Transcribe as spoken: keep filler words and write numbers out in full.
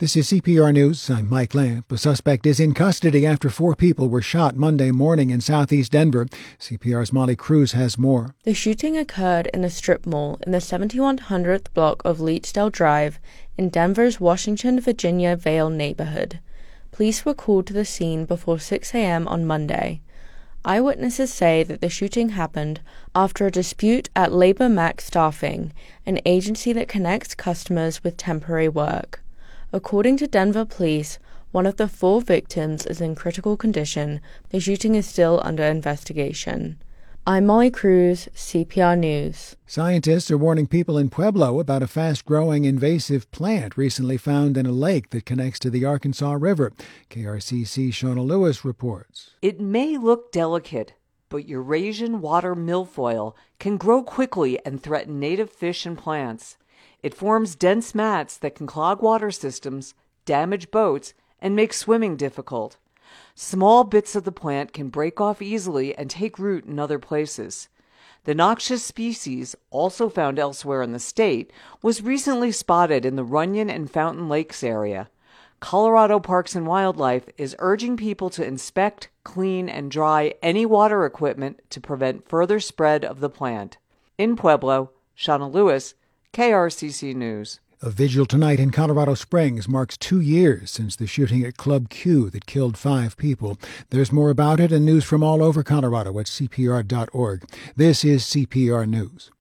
This is C P R News. I'm Mike Lamp. A suspect is in custody after four people were shot Monday morning in southeast Denver. C P R's Molly Cruz has more. The shooting occurred in a strip mall in the seventy-one hundredth block of Leechdale Drive in Denver's Washington, Virginia Vale neighborhood. Police were called to the scene before six a.m. on Monday. Eyewitnesses say that the shooting happened after a dispute at Labor Max Staffing, an agency that connects customers with temporary work. According to Denver police, one of the four victims is in critical condition. The shooting is still under investigation. I'm Molly Cruz, C P R News. Scientists are warning people in Pueblo about a fast-growing invasive plant recently found in a lake that connects to the Arkansas River. K R C C's Shauna Lewis reports. It may look delicate, but Eurasian water milfoil can grow quickly and threaten native fish and plants. It forms dense mats that can clog water systems, damage boats, and make swimming difficult. Small bits of the plant can break off easily and take root in other places. The noxious species, also found elsewhere in the state, was recently spotted in the Runyon and Fountain Lakes area. Colorado Parks and Wildlife is urging people to inspect, clean, and dry any water equipment to prevent further spread of the plant. In Pueblo, Shauna Lewis, K R C C News. A vigil tonight in Colorado Springs marks two years since the shooting at Club Q that killed five people. There's more about it and news from all over Colorado at C P R dot org. This is C P R News.